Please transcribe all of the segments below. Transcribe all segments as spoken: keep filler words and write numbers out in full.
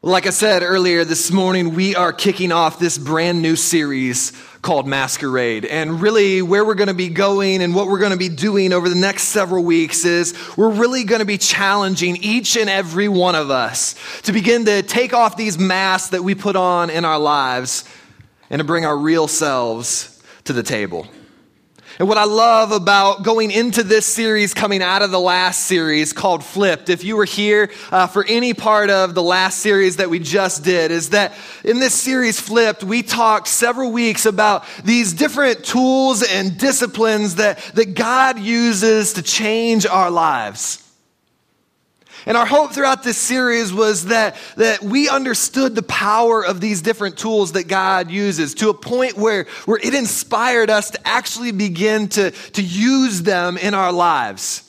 Like I said earlier this morning, we are kicking off this brand new series called Masquerade. And really where we're going to be going and what we're going to be doing over the next several weeks is we're really going to be challenging each and every one of us to begin to take off these masks that we put on in our lives and to bring our real selves to the table. And what I love about going into this series, coming out of the last series called Flipped, if you were here uh, for any part of the last series that we just did, is that in this series Flipped, we talked several weeks about these different tools and disciplines that, that God uses to change our lives. And our hope throughout this series was that, that we understood the power of these different tools that God uses to a point where, where it inspired us to actually begin to, to use them in our lives.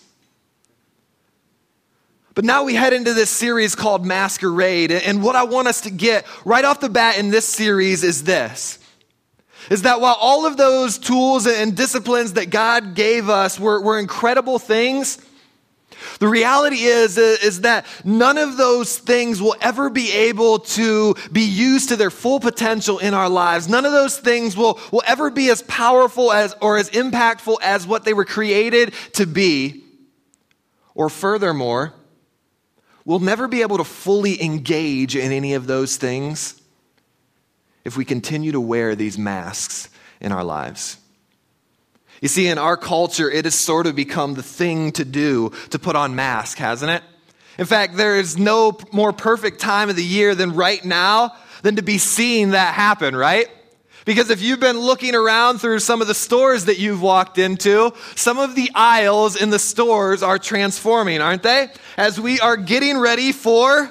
But now we head into this series called Masquerade. And what I want us to get right off the bat in this series is this. Is that while all of those tools and disciplines that God gave us were, were incredible things, the reality is, is that none of those things will ever be able to be used to their full potential in our lives. None of those things will, will ever be as powerful as or as impactful as what they were created to be. Or furthermore, we'll never be able to fully engage in any of those things if we continue to wear these masks in our lives. You see, in our culture, it has sort of become the thing to do to put on masks, hasn't it? In fact, there is no more perfect time of the year than right now than to be seeing that happen, right? Because if you've been looking around through some of the stores that you've walked into, some of the aisles in the stores are transforming, aren't they? As we are getting ready for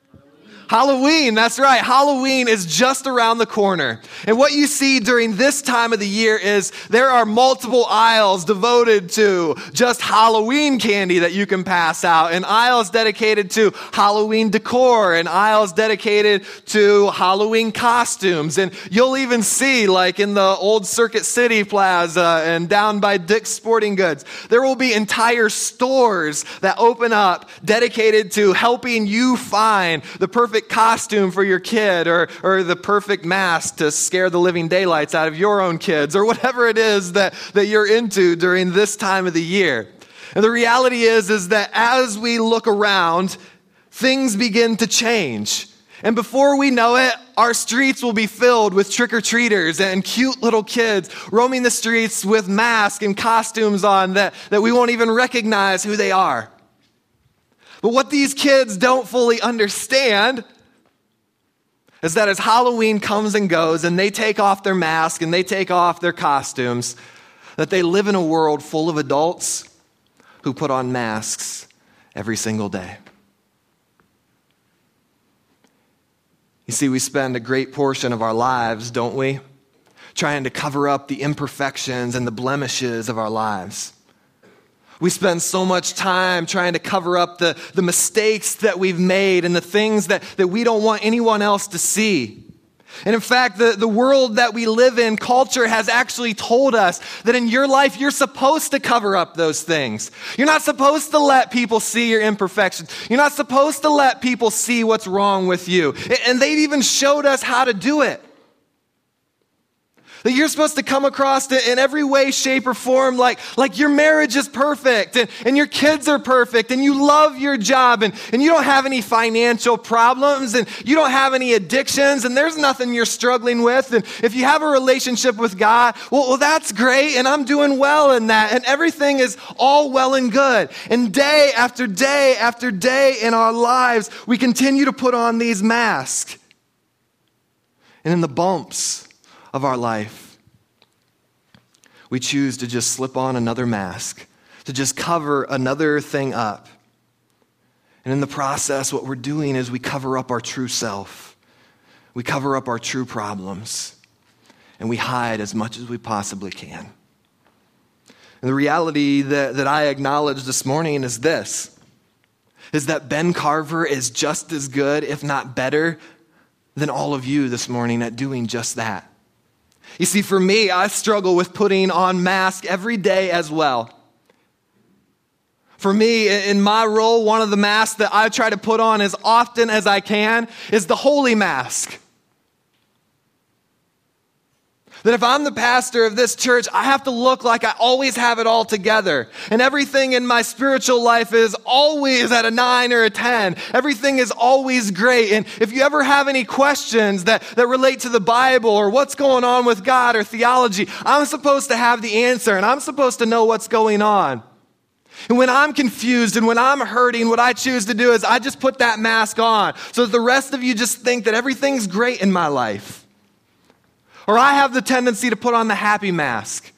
Halloween, that's right. Halloween is just around the corner. And what you see during this time of the year is there are multiple aisles devoted to just Halloween candy that you can pass out, and aisles dedicated to Halloween decor, and aisles dedicated to Halloween costumes. And you'll even see, like in the old Circuit City Plaza and down by Dick's Sporting Goods, there will be entire stores that open up dedicated to helping you find the perfect costume for your kid, or or the perfect mask to scare the living daylights out of your own kids, or whatever it is that, that you're into during this time of the year. And the reality is, is that as we look around, things begin to change. And before we know it, our streets will be filled with trick-or-treaters and cute little kids roaming the streets with masks and costumes on that, that we won't even recognize who they are. But what these kids don't fully understand is that as Halloween comes and goes and they take off their mask and they take off their costumes, that they live in a world full of adults who put on masks every single day. You see, we spend a great portion of our lives, don't we, trying to cover up the imperfections and the blemishes of our lives. We spend so much time trying to cover up the, the mistakes that we've made and the things that, that we don't want anyone else to see. And in fact, the, the world that we live in, culture, has actually told us that in your life, you're supposed to cover up those things. You're not supposed to let people see your imperfections. You're not supposed to let people see what's wrong with you. And they've even showed us how to do it. That you're supposed to come across in every way, shape, or form like, like your marriage is perfect and, and your kids are perfect and you love your job and, and you don't have any financial problems and you don't have any addictions and there's nothing you're struggling with. And if you have a relationship with God, well, well, that's great and I'm doing well in that and everything is all well and good. And day after day after day in our lives, we continue to put on these masks. And in the bumps of our life, we choose to just slip on another mask, to just cover another thing up. And in the process, what we're doing is we cover up our true self. We cover up our true problems. And we hide as much as we possibly can. And the reality that, that I acknowledge this morning is this, is that Ben Carver is just as good, if not better, than all of you this morning at doing just that. You see, for me, I struggle with putting on masks every day as well. For me, in my role, one of the masks that I try to put on as often as I can is the holy mask. That if I'm the pastor of this church, I have to look like I always have it all together. And everything in my spiritual life is always at a nine or a ten. Everything is always great. And if you ever have any questions that, that relate to the Bible or what's going on with God or theology, I'm supposed to have the answer and I'm supposed to know what's going on. And when I'm confused and when I'm hurting, what I choose to do is I just put that mask on so that the rest of you just think that everything's great in my life. Or I have the tendency to put on the happy mask.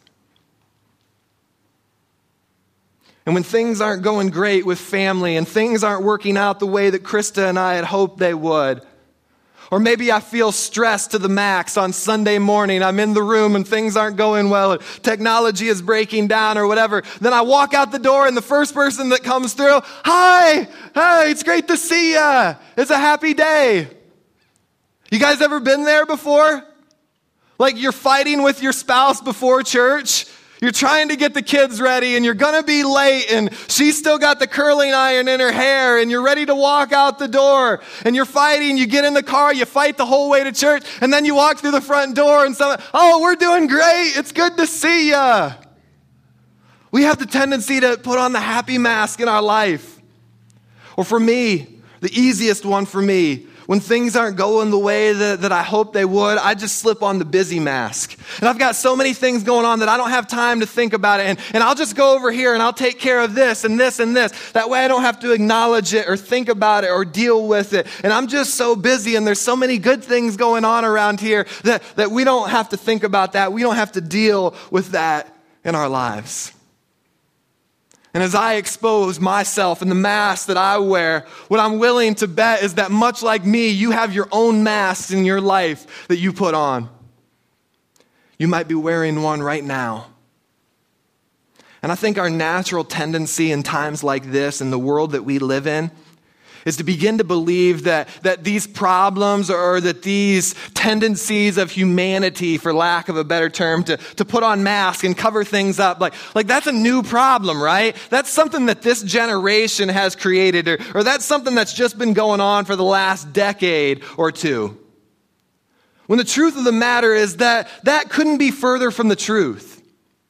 And when things aren't going great with family and things aren't working out the way that Krista and I had hoped they would, or maybe I feel stressed to the max on Sunday morning, I'm in the room and things aren't going well, and technology is breaking down or whatever, then I walk out the door and the first person that comes through, hi, hey, it's great to see ya. It's a happy day. You guys ever been there before? Like you're fighting with your spouse before church. You're trying to get the kids ready and you're going to be late and she's still got the curling iron in her hair and you're ready to walk out the door and you're fighting. You get in the car, you fight the whole way to church and then you walk through the front door and someone, oh, we're doing great. It's good to see ya. We have the tendency to put on the happy mask in our life. Or for me, the easiest one for me, when things aren't going the way that, that I hope they would, I just slip on the busy mask. And I've got so many things going on that I don't have time to think about it. And, and I'll just go over here and I'll take care of this and this and this. That way I don't have to acknowledge it or think about it or deal with it. And I'm just so busy and there's so many good things going on around here that, that we don't have to think about that. We don't have to deal with that in our lives. And as I expose myself and the mask that I wear, what I'm willing to bet is that much like me, you have your own masks in your life that you put on. You might be wearing one right now. And I think our natural tendency in times like this, in the world that we live in, is to begin to believe that, that these problems or that these tendencies of humanity, for lack of a better term, to, to put on masks and cover things up, like, like that's a new problem, right? That's something that this generation has created, or, or that's something that's just been going on for the last decade or two. When the truth of the matter is that that couldn't be further from the truth.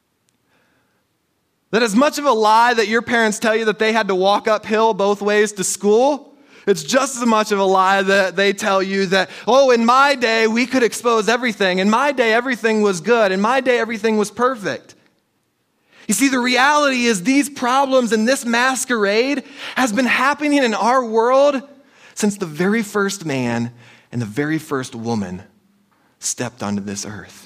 That as much of a lie that your parents tell you that they had to walk uphill both ways to school, it's just as much of a lie that they tell you that, oh, in my day, we could expose everything. In my day, everything was good. In my day, everything was perfect. You see, the reality is these problems and this masquerade has been happening in our world since the very first man and the very first woman stepped onto this earth.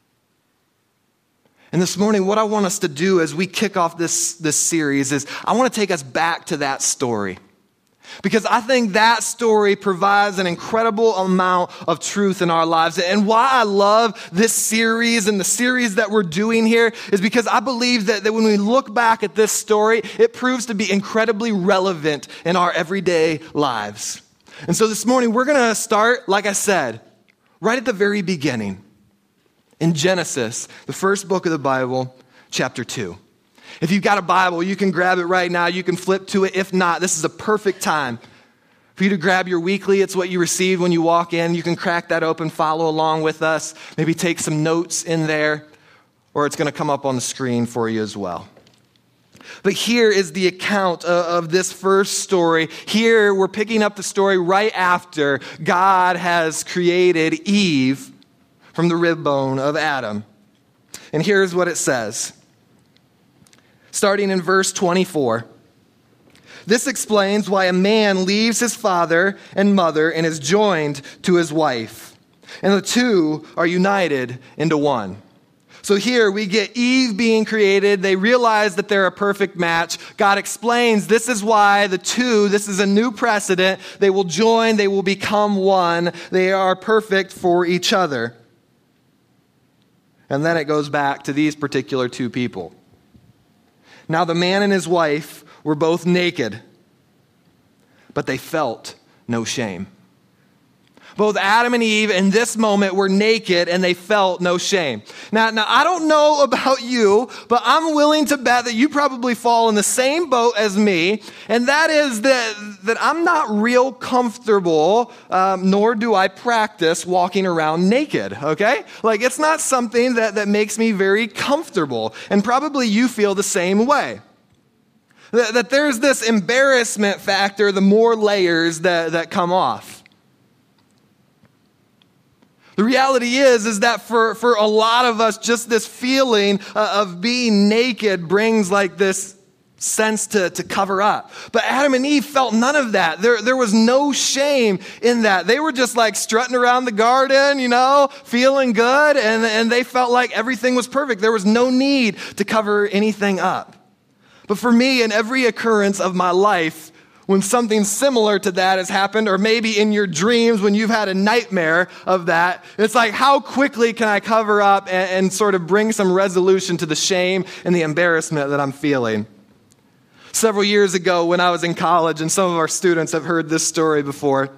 And this morning, what I want us to do as we kick off this, this series is I want to take us back to that story. Because I think that story provides an incredible amount of truth in our lives. And why I love this series and the series that we're doing here is because I believe that, that when we look back at this story, it proves to be incredibly relevant in our everyday lives. And so this morning, we're going to start, like I said, right at the very beginning. In Genesis, the first book of the Bible, chapter two. If you've got a Bible, you can grab it right now. You can flip to it. If not, this is a perfect time for you to grab your weekly. It's what you receive when you walk in. You can crack that open, follow along with us. Maybe take some notes in there, or it's going to come up on the screen for you as well. But here is the account of, of this first story. Here, we're picking up the story right after God has created Eve from the rib bone of Adam. And here's what it says. Starting in verse twenty-four. This explains why a man leaves his father and mother and is joined to his wife. And the two are united into one. So here we get Eve being created. They realize that they're a perfect match. God explains this is why the two, this is a new precedent. They will join, they will become one. They are perfect for each other. And then it goes back to these particular two people. Now the man and his wife were both naked, but they felt no shame. Both Adam and Eve in this moment were naked and they felt no shame. Now, now, I don't know about you, but I'm willing to bet that you probably fall in the same boat as me, and that is that, that I'm not real comfortable, um, nor do I practice walking around naked, okay? Like, it's not something that, that makes me very comfortable, and probably you feel the same way. That, that there's this embarrassment factor the more layers that, that come off. The reality is, is that for, for a lot of us, just this feeling uh, of being naked brings like this sense to, to cover up. But Adam and Eve felt none of that. There, there was no shame in that. They were just like strutting around the garden, you know, feeling good, and, and they felt like everything was perfect. There was no need to cover anything up. But for me, in every occurrence of my life, when something similar to that has happened, or maybe in your dreams when you've had a nightmare of that, it's like, how quickly can I cover up and, and sort of bring some resolution to the shame and the embarrassment that I'm feeling? Several years ago when I was in college, and some of our students have heard this story before,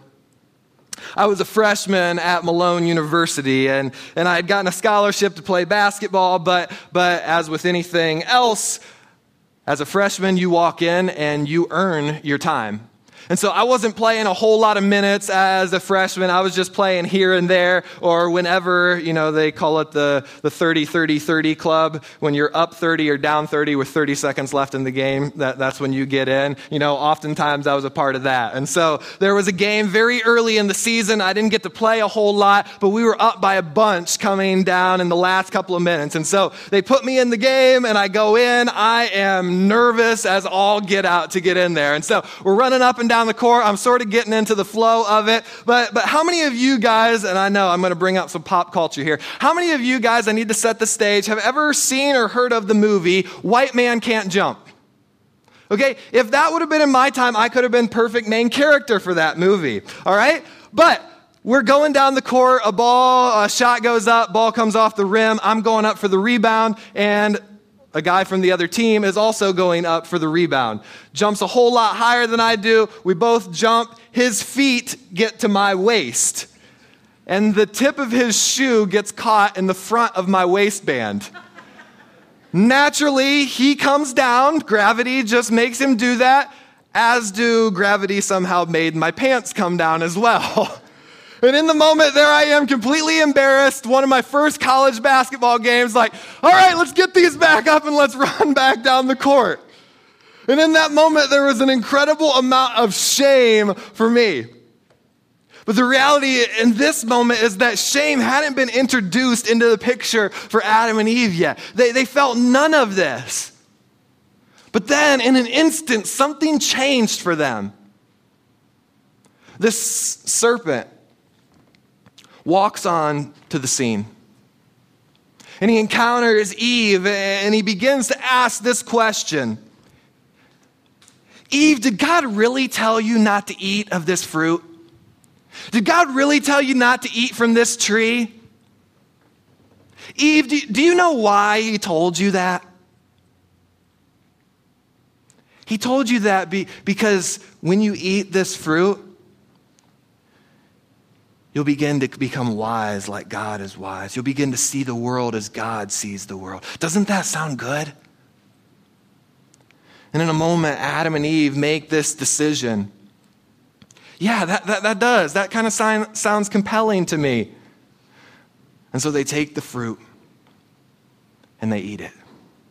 I was a freshman at Malone University, and, and I had gotten a scholarship to play basketball, but, but as with anything else, as a freshman, you walk in and you earn your time. And so I wasn't playing a whole lot of minutes as a freshman. I was just playing here and there, or whenever, you know, they call it the, the thirty thirty thirty club. When you're up thirty or down thirty with thirty seconds left in the game, that, that's when you get in. You know, oftentimes I was a part of that. And so there was a game very early in the season. I didn't get to play a whole lot, but we were up by a bunch coming down in the last couple of minutes. And so they put me in the game and I go in. I am nervous as all get out to get in there. And so we're running up and down the court. I'm sort of getting into the flow of it. But but how many of you guys, and I know I'm going to bring up some pop culture here, how many of you guys, I need to set the stage, have ever seen or heard of the movie White Man Can't Jump? Okay, if that would have been in my time, I could have been perfect main character for that movie. All right? But we're going down the court, a ball, a shot goes up, ball comes off the rim, I'm going up for the rebound, and a guy from the other team is also going up for the rebound. Jumps a whole lot higher than I do. We both jump. His feet get to my waist. And the tip of his shoe gets caught in the front of my waistband. Naturally, he comes down. Gravity just makes him do that. As do gravity somehow made my pants come down as well. And in the moment, there I am, completely embarrassed. One of my first college basketball games, like, all right, let's get these back up and let's run back down the court. And in that moment, there was an incredible amount of shame for me. But the reality in this moment is that shame hadn't been introduced into the picture for Adam and Eve yet. They, they felt none of this. But then, in an instant, something changed for them. This serpent walks on to the scene. And he encounters Eve, and he begins to ask this question. Eve, did God really tell you not to eat of this fruit? Did God really tell you not to eat from this tree? Eve, do, do you know why he told you that? He told you that be, because when you eat this fruit, you'll begin to become wise like God is wise. You'll begin to see the world as God sees the world. Doesn't that sound good? And in a moment, Adam and Eve make this decision. Yeah, that, that, that does. That kind of sign, sounds compelling to me. And so they take the fruit and they eat it.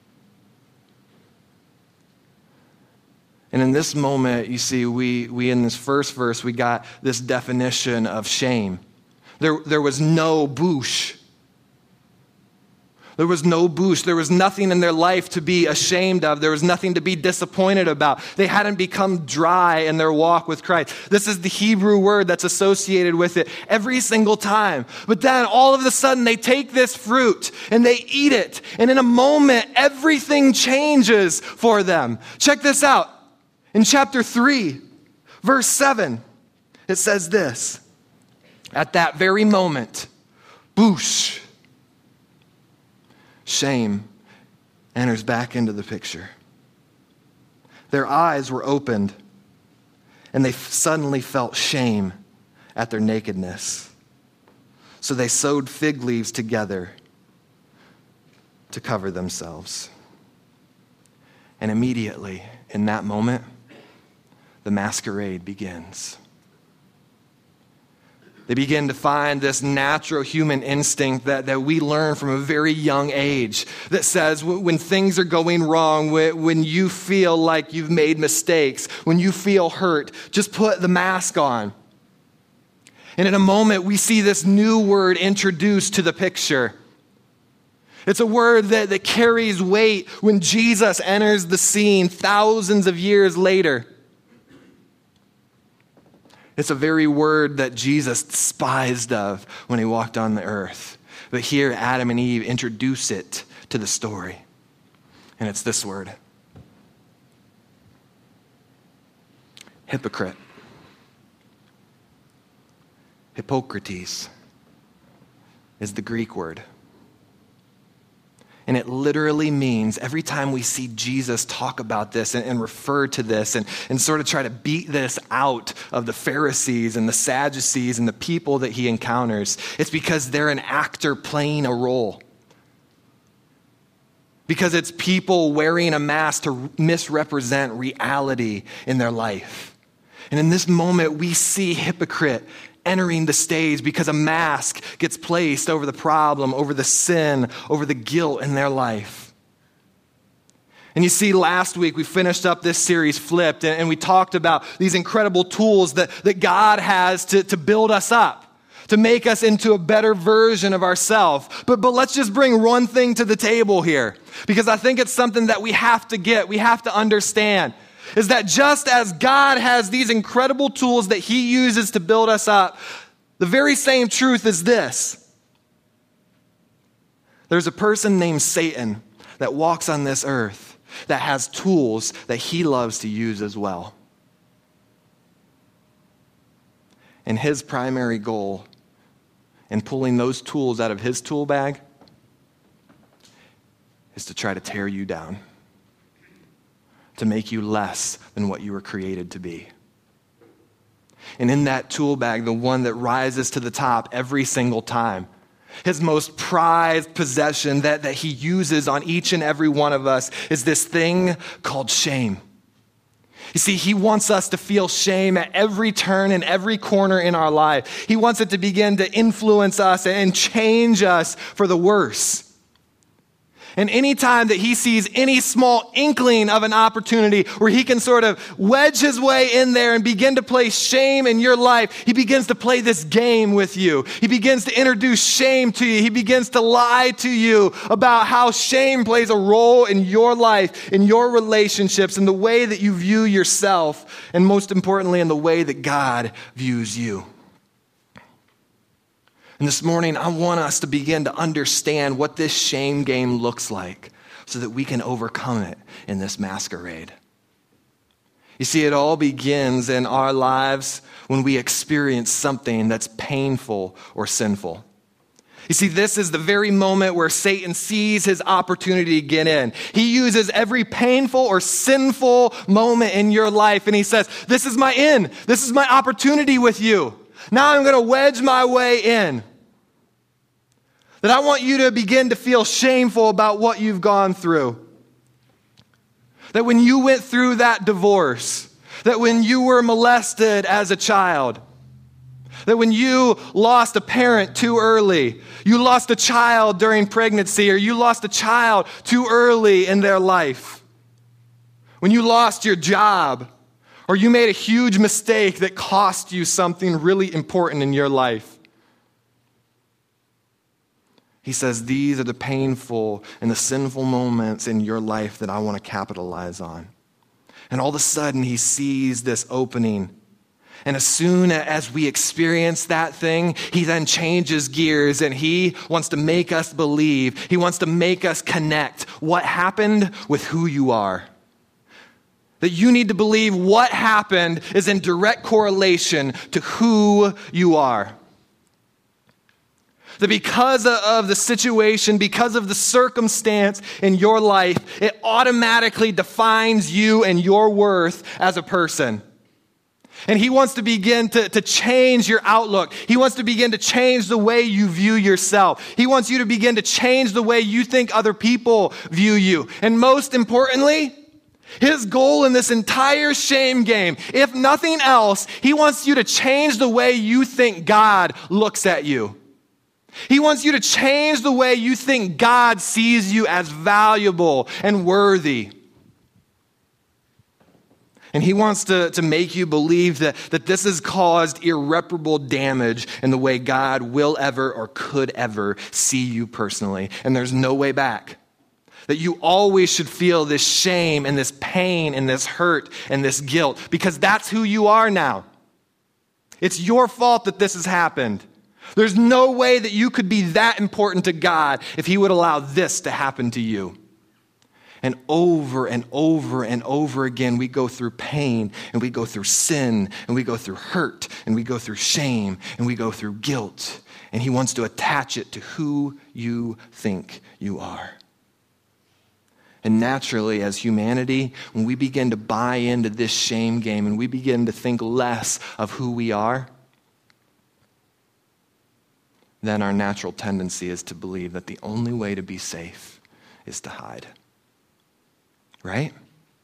And in this moment, you see, we, we in this first verse, we got this definition of shame. There, there was no boosh. There was no boosh. There was nothing in their life to be ashamed of. There was nothing to be disappointed about. They hadn't become dry in their walk with Christ. This is the Hebrew word that's associated with it every single time. But then all of a sudden they take this fruit and they eat it. And in a moment, everything changes for them. Check this out. In chapter three, verse seven, it says this. At that very moment, boosh, shame enters back into the picture. Their eyes were opened, and they suddenly felt shame at their nakedness. So they sewed fig leaves together to cover themselves. And immediately, in that moment, the masquerade begins. They begin to find this natural human instinct that, that we learn from a very young age that says when things are going wrong, when, when you feel like you've made mistakes, when you feel hurt, just put the mask on. And in a moment, we see this new word introduced to the picture. It's a word that, that carries weight when Jesus enters the scene thousands of years later. It's a very word that Jesus despised of when he walked on the earth. But here, Adam and Eve introduce it to the story. And it's this word. Hypocrite. Hippokrates is the Greek word. And it literally means every time we see Jesus talk about this and, and refer to this and, and sort of try to beat this out of the Pharisees and the Sadducees and the people that he encounters, it's because they're an actor playing a role. Because it's people wearing a mask to misrepresent reality in their life. And in this moment, we see hypocrite entering the stage because a mask gets placed over the problem, over the sin, over the guilt in their life. And you see, last week we finished up this series, Flipped, and, and we talked about these incredible tools that, that God has to, to build us up, to make us into a better version of ourselves. But, but let's just bring one thing to the table here, because I think it's something that we have to get, we have to understand. Is that just as God has these incredible tools that he uses to build us up, the very same truth is this. There's a person named Satan that walks on this earth that has tools that he loves to use as well. And his primary goal in pulling those tools out of his tool bag is to try to tear you down, to make you less than what you were created to be. And in that tool bag, the one that rises to the top every single time, his most prized possession that, that he uses on each and every one of us is this thing called shame. You see, he wants us to feel shame at every turn and every corner in our life. He wants it to begin to influence us and change us for the worse. And any time that he sees any small inkling of an opportunity where he can sort of wedge his way in there and begin to place shame in your life, he begins to play this game with you. He begins to introduce shame to you. He begins to lie to you about how shame plays a role in your life, in your relationships, in the way that you view yourself, and most importantly, in the way that God views you. And this morning, I want us to begin to understand what this shame game looks like so that we can overcome it in this masquerade. You see, it all begins in our lives when we experience something that's painful or sinful. You see, this is the very moment where Satan sees his opportunity to get in. He uses every painful or sinful moment in your life, and he says, this is my in. This is my opportunity with you. Now I'm going to wedge my way in. That I want you to begin to feel shameful about what you've gone through. That when you went through that divorce, that when you were molested as a child, that when you lost a parent too early, you lost a child during pregnancy, or you lost a child too early in their life, when you lost your job, or you made a huge mistake that cost you something really important in your life. He says, these are the painful and the sinful moments in your life that I want to capitalize on. And all of a sudden, he sees this opening. And as soon as we experience that thing, he then changes gears and he wants to make us believe. He wants to make us connect what happened with who you are. That you need to believe what happened is in direct correlation to who you are. That because of the situation, because of the circumstance in your life, it automatically defines you and your worth as a person. And he wants to begin to, to change your outlook. He wants to begin to change the way you view yourself. He wants you to begin to change the way you think other people view you. And most importantly, his goal in this entire shame game, if nothing else, he wants you to change the way you think God looks at you. He wants you to change the way you think God sees you as valuable and worthy. And he wants to, to make you believe that, that this has caused irreparable damage in the way God will ever or could ever see you personally. And there's no way back. That you always should feel this shame and this pain and this hurt and this guilt because that's who you are now. It's your fault that this has happened. There's no way that you could be that important to God if he would allow this to happen to you. And over and over and over again, we go through pain and we go through sin and we go through hurt and we go through shame and we go through guilt. And he wants to attach it to who you think you are. And naturally, as humanity, when we begin to buy into this shame game and we begin to think less of who we are, then our natural tendency is to believe that the only way to be safe is to hide. Right?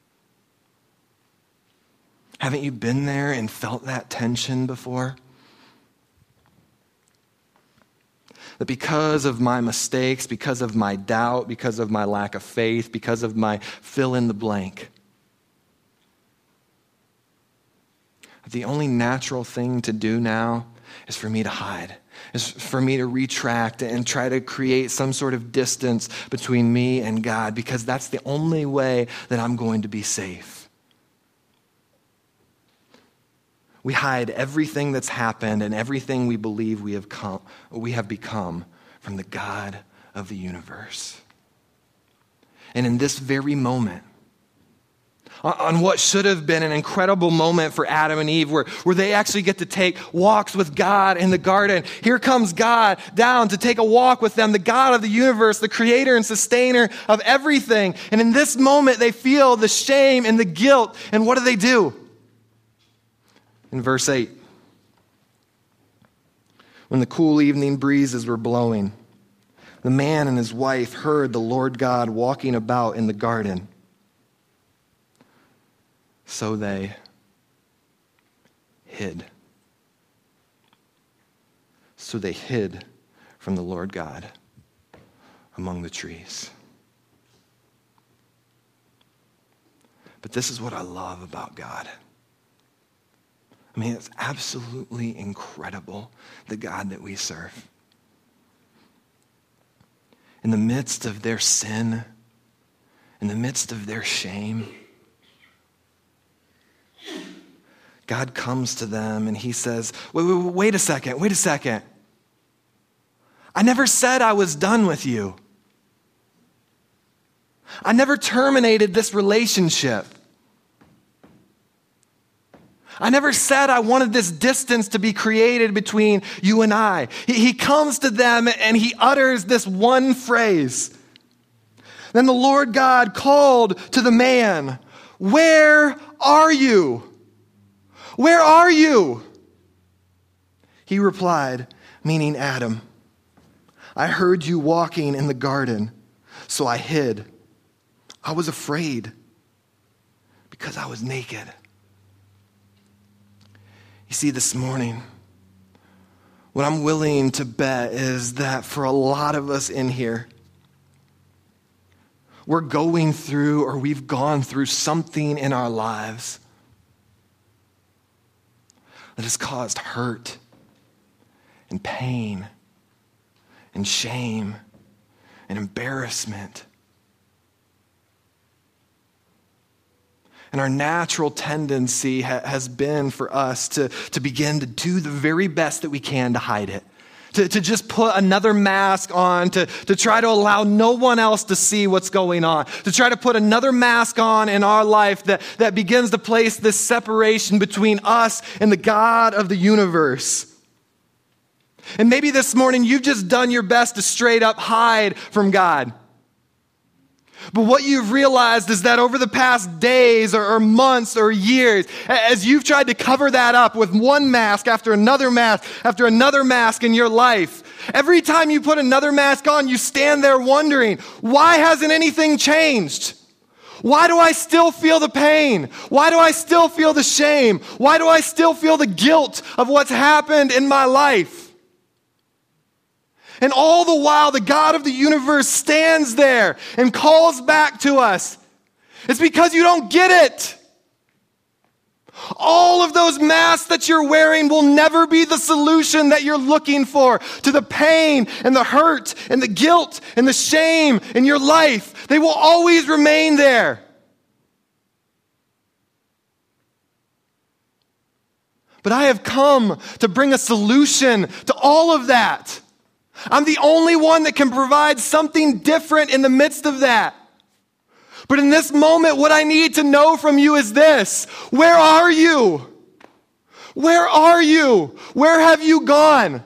Haven't you been there and felt that tension before? That because of my mistakes, because of my doubt, because of my lack of faith, because of my fill in the blank, the only natural thing to do now is for me to hide, is for me to retract and try to create some sort of distance between me and God, because that's the only way that I'm going to be safe. We hide everything that's happened and everything we believe we have come, we have become from the God of the universe. And in this very moment, on what should have been an incredible moment for Adam and Eve, where, where they actually get to take walks with God in the garden. Here comes God down to take a walk with them, the God of the universe, the creator and sustainer of everything. And in this moment, they feel the shame and the guilt. And what do they do? In verse eight, when the cool evening breezes were blowing, the man and his wife heard the Lord God walking about in the garden. So they hid. So they hid from the Lord God among the trees. But this is what I love about God. I mean, it's absolutely incredible, the God that we serve. In the midst of their sin, in the midst of their shame, God comes to them and he says, wait, wait, wait a second, wait a second. I never said I was done with you. I never terminated this relationship. I never said I wanted this distance to be created between you and I. He, he comes to them and he utters this one phrase. Then the Lord God called to the man, "Where are you? Where are you?" He replied, meaning Adam, "I heard you walking in the garden, so I hid. I was afraid because I was naked." You see, this morning, what I'm willing to bet is that for a lot of us in here, we're going through or we've gone through something in our lives that has caused hurt and pain and shame and embarrassment. And our natural tendency ha- has been for us to, to begin to do the very best that we can to hide it. To, to just put another mask on, to, to try to allow no one else to see what's going on. To try to put another mask on in our life that, that begins to place this separation between us and the God of the universe. And maybe this morning you've just done your best to straight up hide from God. But what you've realized is that over the past days or, or months or years, as you've tried to cover that up with one mask after another mask after another mask in your life, every time you put another mask on, you stand there wondering, why hasn't anything changed? Why do I still feel the pain? Why do I still feel the shame? Why do I still feel the guilt of what's happened in my life? And all the while, the God of the universe stands there and calls back to us. It's because you don't get it. All of those masks that you're wearing will never be the solution that you're looking for to the pain and the hurt and the guilt and the shame in your life. They will always remain there. But I have come to bring a solution to all of that. I'm the only one that can provide something different in the midst of that. But in this moment, what I need to know from you is this. Where are you? Where are you? Where have you gone?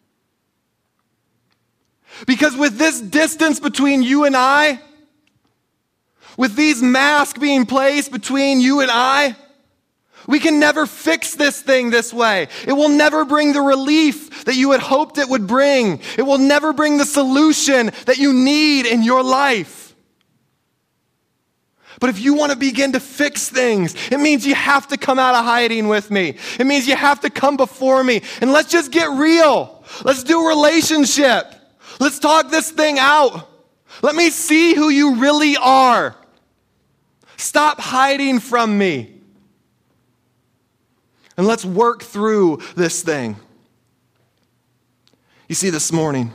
Because with this distance between you and I, with these masks being placed between you and I, we can never fix this thing this way. It will never bring the relief that you had hoped it would bring. It will never bring the solution that you need in your life. But if you want to begin to fix things, it means you have to come out of hiding with me. It means you have to come before me. And let's just get real. Let's do a relationship. Let's talk this thing out. Let me see who you really are. Stop hiding from me. And let's work through this thing. You see, this morning,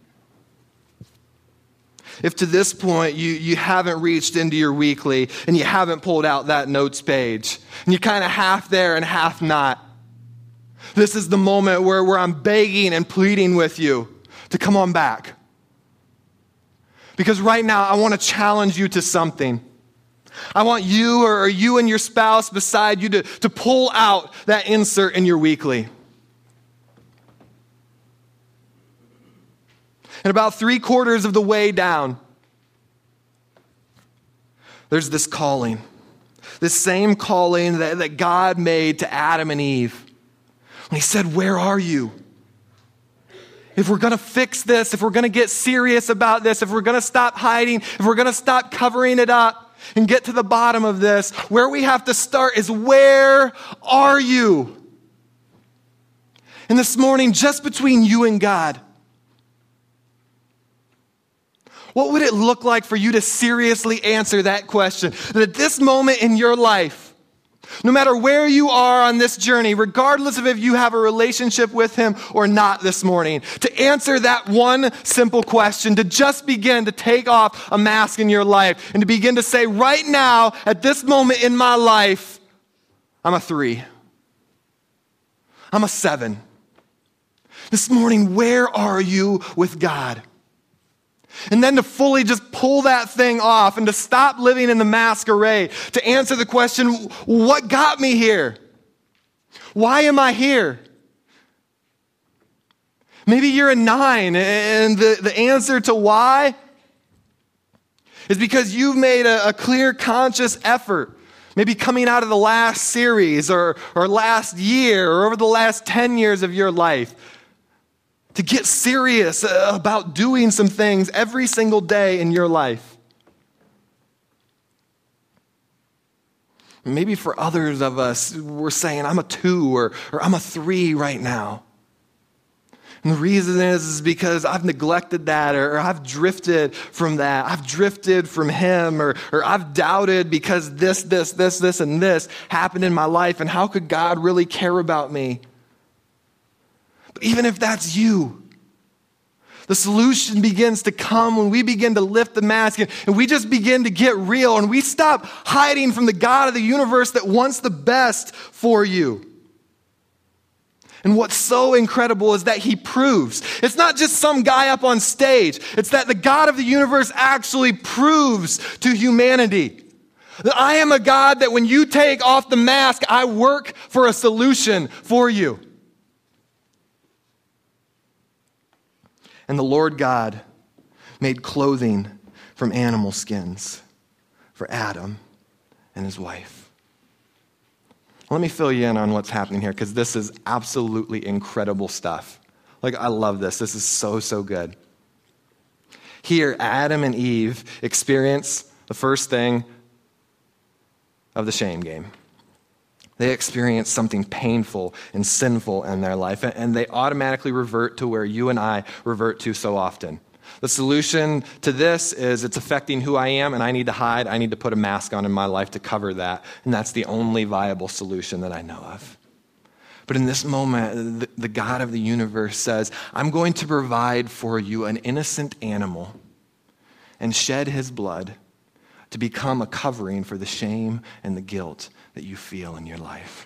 if to this point you, you haven't reached into your weekly and you haven't pulled out that notes page, and you're kind of half there and half not, this is the moment where, where I'm begging and pleading with you to come on back. Because right now, I want to challenge you to something. I want you or you and your spouse beside you to, to pull out that insert in your weekly. And about three quarters of the way down, there's this calling. This same calling that, that God made to Adam and Eve. When he said, where are you? If we're going to fix this, if we're going to get serious about this, if we're going to stop hiding, if we're going to stop covering it up, and get to the bottom of this, where we have to start is, where are you? And this morning, just between you and God, what would it look like for you to seriously answer that question? That at this moment in your life, no matter where you are on this journey, regardless of if you have a relationship with him or not this morning, to answer that one simple question, to just begin to take off a mask in your life and to begin to say, right now, at this moment in my life, I'm a three. I'm a seven. This morning, where are you with God? And then to fully just pull that thing off and to stop living in the masquerade, to answer the question, what got me here? Why am I here? Maybe you're a nine and the, the answer to why is because you've made a, a clear, conscious effort, maybe coming out of the last series or, or last year or over the last ten years of your life, to get serious about doing some things every single day in your life. Maybe for others of us, we're saying, I'm a two or, or I'm a three right now. And the reason is, is because I've neglected that or, or I've drifted from that. I've drifted from him or, or I've doubted because this, this, this, this, and this happened in my life. And how could God really care about me? But even if that's you, the solution begins to come when we begin to lift the mask and, and we just begin to get real and we stop hiding from the God of the universe that wants the best for you. And what's so incredible is that he proves. It's not just some guy up on stage. It's that the God of the universe actually proves to humanity that I am a God that when you take off the mask, I work for a solution for you. And the Lord God made clothing from animal skins for Adam and his wife. Let me fill you in on what's happening here, because this is absolutely incredible stuff. Like, I love this. This is so, so good. Here, Adam and Eve experience the first thing of the shame game. They experience something painful and sinful in their life, and they automatically revert to where you and I revert to so often. The solution to this is it's affecting who I am, and I need to hide. I need to put a mask on in my life to cover that, and that's the only viable solution that I know of. But in this moment, the, the God of the universe says, I'm going to provide for you an innocent animal and shed his blood to become a covering for the shame and the guilt that you feel in your life.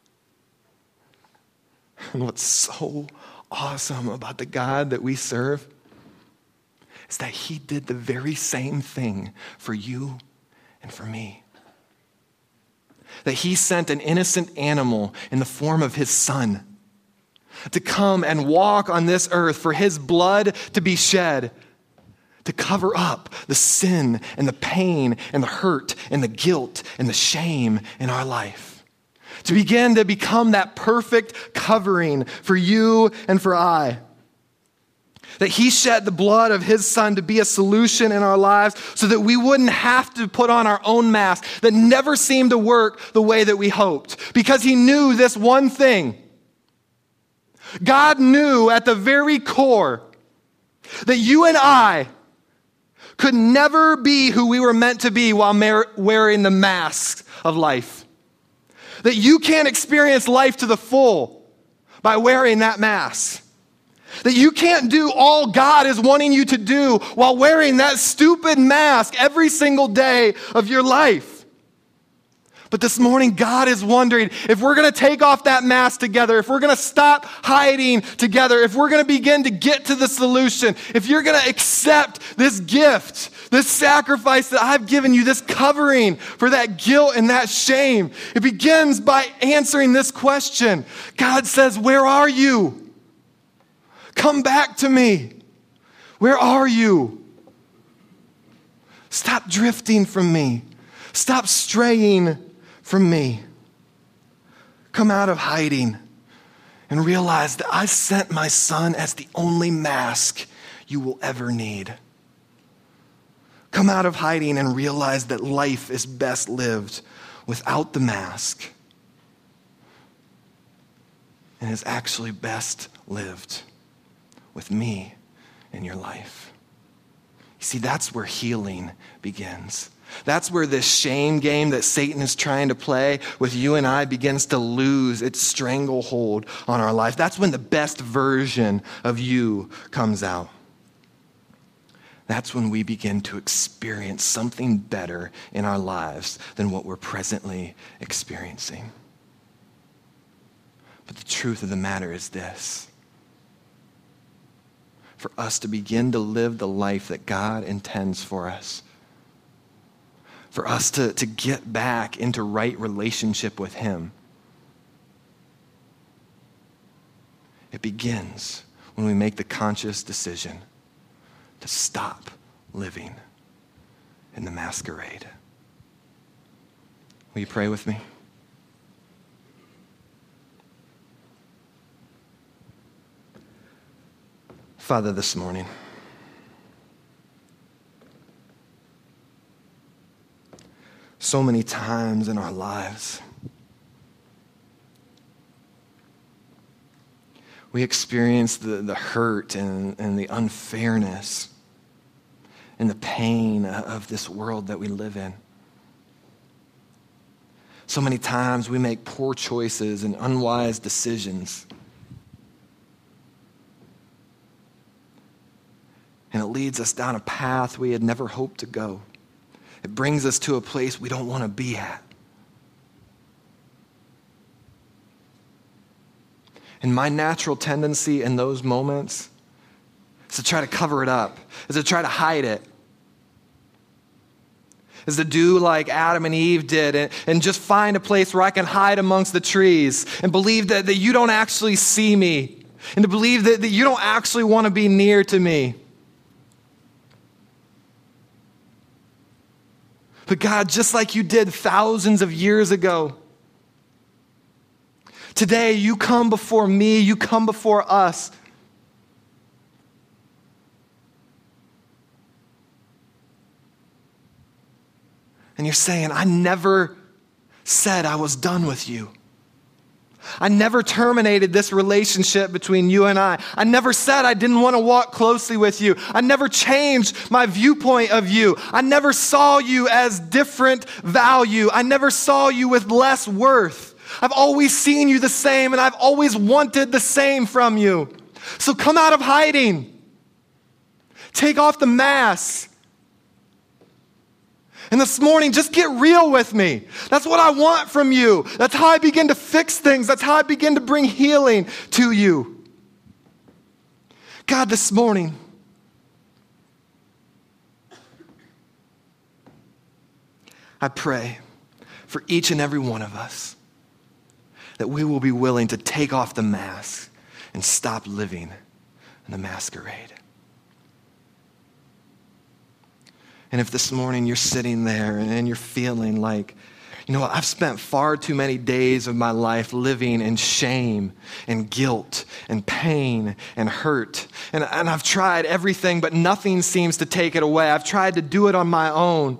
And what's so awesome about the God that we serve is that he did the very same thing for you and for me. That he sent an innocent animal in the form of his son to come and walk on this earth for his blood to be shed, to cover up the sin and the pain and the hurt and the guilt and the shame in our life. To begin to become that perfect covering for you and for I. That he shed the blood of his son to be a solution in our lives so that we wouldn't have to put on our own mask that never seemed to work the way that we hoped. Because he knew this one thing. God knew at the very core that you and I could never be who we were meant to be while mar- wearing the mask of life. That you can't experience life to the full by wearing that mask. That you can't do all God is wanting you to do while wearing that stupid mask every single day of your life. But this morning, God is wondering if we're going to take off that mask together, if we're going to stop hiding together, if we're going to begin to get to the solution, if you're going to accept this gift, this sacrifice that I've given you, this covering for that guilt and that shame. It begins by answering this question. God says, where are you? Come back to me. Where are you? Stop drifting from me. Stop straying from me. Come out of hiding and realize that I sent my son as the only mask you will ever need. Come out of hiding and realize that life is best lived without the mask and is actually best lived with me in your life. You see, that's where healing begins. That's where this shame game that Satan is trying to play with you and I begins to lose its stranglehold on our life. That's when the best version of you comes out. That's when we begin to experience something better in our lives than what we're presently experiencing. But the truth of the matter is this. For us to begin to live the life that God intends for us. For us to, to get back into right relationship with him. It begins when we make the conscious decision to stop living in the masquerade. Will you pray with me? Father, this morning, so many times in our lives, we experience the, the hurt and, and the unfairness and the pain of this world that we live in. So many times we make poor choices and unwise decisions. And it leads us down a path we had never hoped to go. It brings us to a place we don't want to be at. And my natural tendency in those moments is to try to cover it up, is to try to hide it, is to do like Adam and Eve did and, and just find a place where I can hide amongst the trees and believe that, that you don't actually see me and to believe that, that you don't actually want to be near to me. But God, just like you did thousands of years ago, today you come before me, you come before us. And you're saying, I never said I was done with you. I never terminated this relationship between you and I. I never said I didn't want to walk closely with you. I never changed my viewpoint of you. I never saw you as different value. I never saw you with less worth. I've always seen you the same, and I've always wanted the same from you. So come out of hiding. Take off the mask. And this morning, just get real with me. That's what I want from you. That's how I begin to fix things. That's how I begin to bring healing to you. God, this morning, I pray for each and every one of us that we will be willing to take off the mask and stop living in the masquerade. And if this morning you're sitting there and you're feeling like, you know what, I've spent far too many days of my life living in shame and guilt and pain and hurt. And, and I've tried everything, but nothing seems to take it away. I've tried to do it on my own.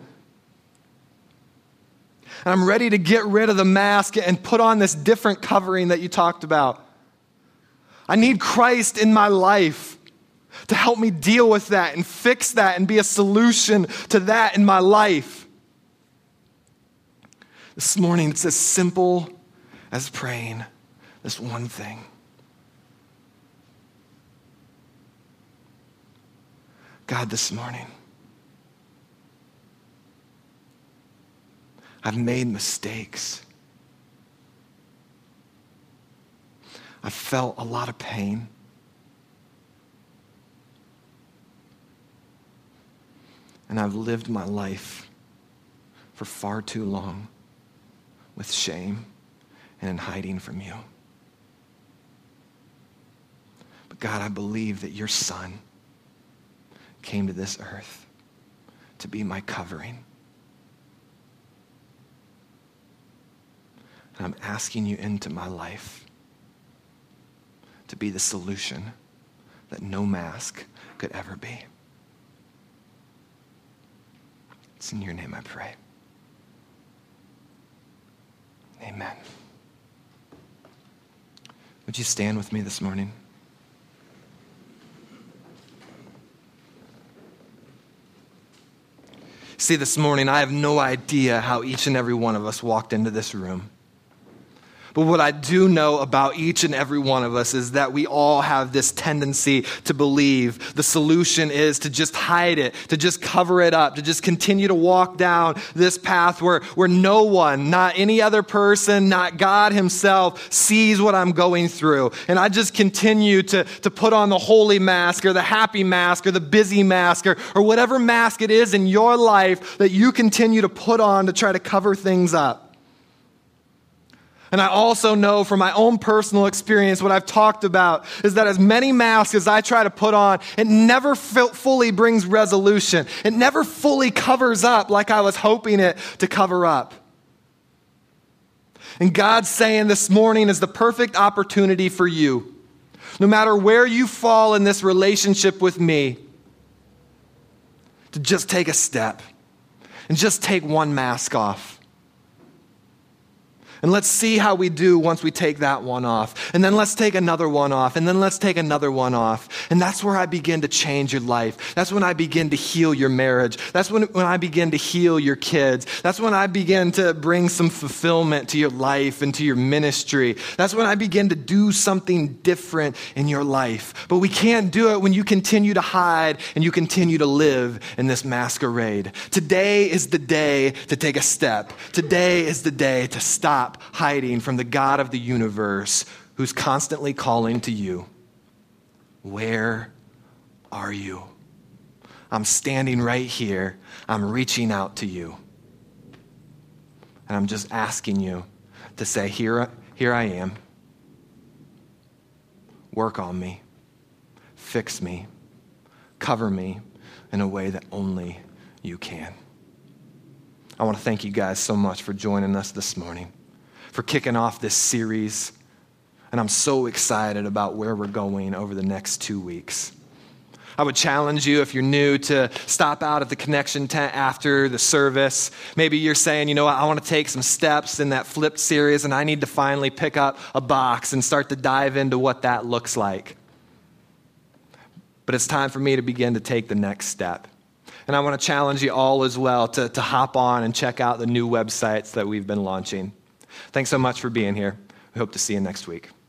And I'm ready to get rid of the mask and put on this different covering that you talked about. I need Christ in my life to help me deal with that and fix that and be a solution to that in my life. This morning, it's as simple as praying this one thing. God, this morning, I've made mistakes. I've felt a lot of pain. And I've lived my life for far too long with shame and in hiding from you. But God, I believe that your Son came to this earth to be my covering. And I'm asking you into my life to be the solution that no mask could ever be. It's in your name I pray. Amen. Would you stand with me this morning? See, this morning, I have no idea how each and every one of us walked into this room. But what I do know about each and every one of us is that we all have this tendency to believe the solution is to just hide it, to just cover it up, to just continue to walk down this path where, where no one, not any other person, not God himself, sees what I'm going through. And I just continue to, to put on the holy mask or the happy mask or the busy mask or, or whatever mask it is in your life that you continue to put on to try to cover things up. And I also know from my own personal experience, what I've talked about is that as many masks as I try to put on, it never f- fully brings resolution. It never fully covers up like I was hoping it to cover up. And God's saying this morning is the perfect opportunity for you. No matter where you fall in this relationship with me, to just take a step and just take one mask off. And let's see how we do once we take that one off. And then let's take another one off. And then let's take another one off. And that's where I begin to change your life. That's when I begin to heal your marriage. That's when, when I begin to heal your kids. That's when I begin to bring some fulfillment to your life and to your ministry. That's when I begin to do something different in your life. But we can't do it when you continue to hide and you continue to live in this masquerade. Today is the day to take a step. Today is the day to stop hiding from the God of the universe who's constantly calling to you. Where are you? I'm standing right here. I'm reaching out to you. And I'm just asking you to say, here, here I am. Work on me. Fix me. Cover me in a way that only you can. I want to thank you guys so much for joining us this morning, for kicking off this series. And I'm so excited about where we're going over the next two weeks. I would challenge you, if you're new, to stop out at the Connection tent after the service. Maybe you're saying, you know what, I want to take some steps in that flipped series, and I need to finally pick up a box and start to dive into what that looks like. But it's time for me to begin to take the next step. And I want to challenge you all as well to, to hop on and check out the new websites that we've been launching. Thanks so much for being here. We hope to see you next week.